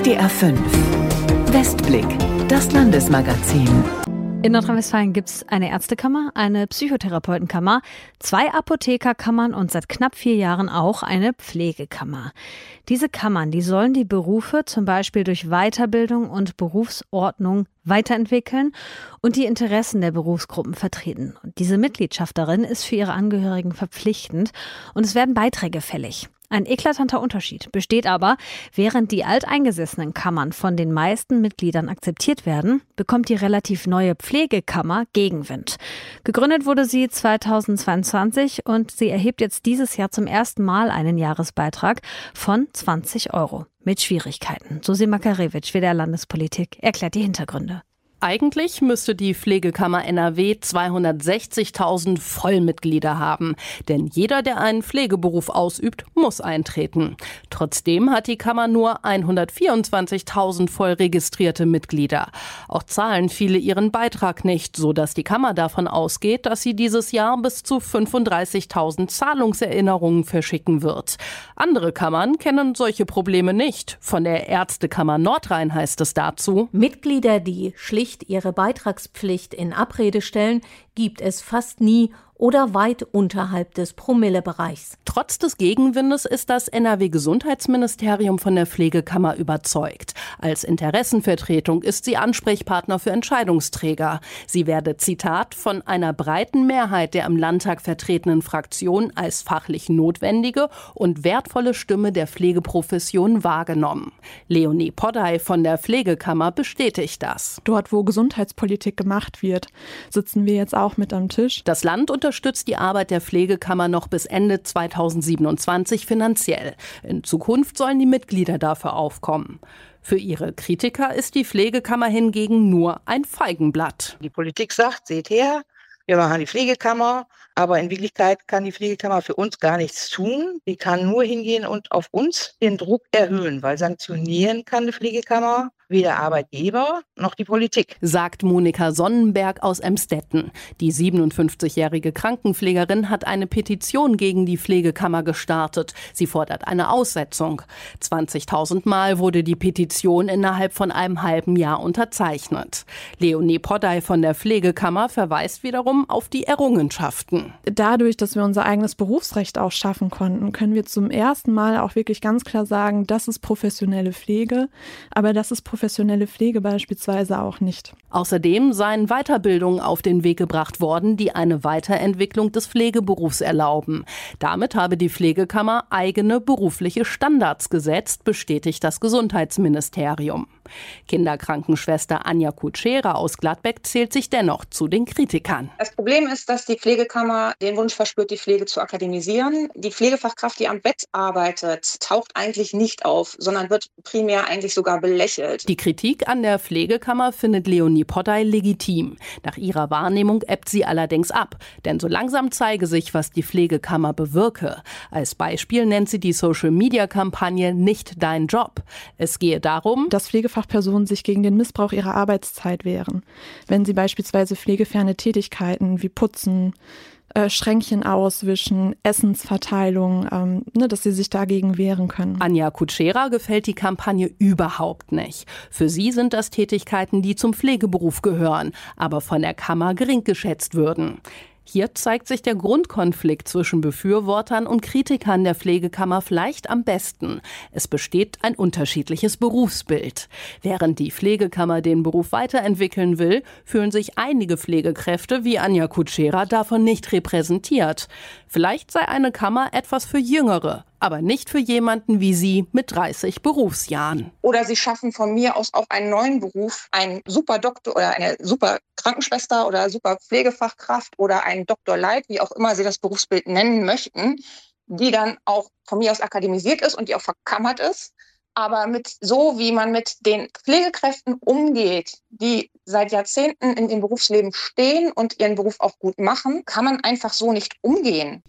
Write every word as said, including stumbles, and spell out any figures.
D R fünf Westblick, das Landesmagazin. In Nordrhein-Westfalen gibt es eine Ärztekammer, eine Psychotherapeutenkammer, zwei Apothekerkammern und seit knapp vier Jahren auch eine Pflegekammer. Diese Kammern, die sollen die Berufe zum Beispiel durch Weiterbildung und Berufsordnung weiterentwickeln und die Interessen der Berufsgruppen vertreten. Und diese Mitgliedschaft darin ist für ihre Angehörigen verpflichtend und es werden Beiträge fällig. Ein eklatanter Unterschied besteht aber, während die alteingesessenen Kammern von den meisten Mitgliedern akzeptiert werden, bekommt die relativ neue Pflegekammer Gegenwind. Gegründet wurde sie zweitausendzweiundzwanzig und sie erhebt jetzt dieses Jahr zum ersten Mal einen Jahresbeitrag von zwanzig Euro. Mit Schwierigkeiten. Susi Makarewitsch, W D R Landespolitik, erklärt die Hintergründe. Eigentlich müsste die Pflegekammer N R W zweihundertsechzigtausend Vollmitglieder haben. Denn jeder, der einen Pflegeberuf ausübt, muss eintreten. Trotzdem hat die Kammer nur hundertvierundzwanzigtausend voll registrierte Mitglieder. Auch zahlen viele ihren Beitrag nicht, sodass die Kammer davon ausgeht, dass sie dieses Jahr bis zu fünfunddreißigtausend Zahlungserinnerungen verschicken wird. Andere Kammern kennen solche Probleme nicht. Von der Ärztekammer Nordrhein heißt es dazu: Mitglieder, die schlicht ihre Beitragspflicht in Abrede stellen, gibt es fast nie oder weit unterhalb des Promillebereichs. Trotz des Gegenwindes ist das N R W-Gesundheitsministerium von der Pflegekammer überzeugt. Als Interessenvertretung ist sie Ansprechpartner für Entscheidungsträger. Sie werde, Zitat, von einer breiten Mehrheit der im Landtag vertretenen Fraktion als fachlich notwendige und wertvolle Stimme der Pflegeprofession wahrgenommen. Leonie Poddey von der Pflegekammer bestätigt das. Dort, wo Gesundheitspolitik gemacht wird, sitzen wir jetzt auch mit am Tisch. Das Land unterstützt die Arbeit der Pflegekammer noch bis Ende zweitausendsiebenundzwanzig finanziell. In Zukunft sollen die Mitglieder dafür aufkommen. Für ihre Kritiker ist die Pflegekammer hingegen nur ein Feigenblatt. Die Politik sagt, seht her, wir machen die Pflegekammer, aber in Wirklichkeit kann die Pflegekammer für uns gar nichts tun. Die kann nur hingehen und auf uns den Druck erhöhen, weil sanktionieren kann die Pflegekammer weder Arbeitgeber noch die Politik. Sagt Monika Sonnenberg aus Emstetten. Die siebenundfünfzigjährige Krankenpflegerin hat eine Petition gegen die Pflegekammer gestartet. Sie fordert eine Aussetzung. zwanzigtausend Mal wurde die Petition innerhalb von einem halben Jahr unterzeichnet. Leonie Poddey von der Pflegekammer verweist wiederum auf die Errungenschaften. Dadurch, dass wir unser eigenes Berufsrecht auch schaffen konnten, können wir zum ersten Mal auch wirklich ganz klar sagen, das ist professionelle Pflege, aber das ist professionelle Pflege beispielsweise auch nicht. Außerdem seien Weiterbildungen auf den Weg gebracht worden, die eine Weiterentwicklung des Pflegeberufs erlauben. Damit habe die Pflegekammer eigene berufliche Standards gesetzt, bestätigt das Gesundheitsministerium. Kinderkrankenschwester Anja Kutschera aus Gladbeck zählt sich dennoch zu den Kritikern. Das Problem ist, dass die Pflegekammer den Wunsch verspürt, die Pflege zu akademisieren. Die Pflegefachkraft, die am Bett arbeitet, taucht eigentlich nicht auf, sondern wird primär eigentlich sogar belächelt. Die Kritik an der Pflegekammer findet Leonie Poddey legitim. Nach ihrer Wahrnehmung ebbt sie allerdings ab. Denn so langsam zeige sich, was die Pflegekammer bewirke. Als Beispiel nennt sie die Social-Media-Kampagne Nicht dein Job. Es gehe darum, dass Pflegefachpersonen sich gegen den Missbrauch ihrer Arbeitszeit wehren. Wenn sie beispielsweise pflegeferne Tätigkeiten wie Putzen, Äh, Schränkchen auswischen, Essensverteilung, ähm, ne, dass sie sich dagegen wehren können. Anja Kutschera gefällt die Kampagne überhaupt nicht. Für sie sind das Tätigkeiten, die zum Pflegeberuf gehören, aber von der Kammer gering geschätzt würden. Hier zeigt sich der Grundkonflikt zwischen Befürwortern und Kritikern der Pflegekammer vielleicht am besten. Es besteht ein unterschiedliches Berufsbild. Während die Pflegekammer den Beruf weiterentwickeln will, fühlen sich einige Pflegekräfte wie Anja Kutschera davon nicht repräsentiert. Vielleicht sei eine Kammer etwas für Jüngere, aber nicht für jemanden wie sie mit dreißig Berufsjahren. Oder sie schaffen von mir aus auch einen neuen Beruf, einen super Doktor oder eine super Krankenschwester oder super Pflegefachkraft oder einen Doktor Light, wie auch immer sie das Berufsbild nennen möchten, die dann auch von mir aus akademisiert ist und die auch verkammert ist. Aber mit so, wie man mit den Pflegekräften umgeht, die seit Jahrzehnten in dem Berufsleben stehen und ihren Beruf auch gut machen, kann man einfach so nicht umgehen.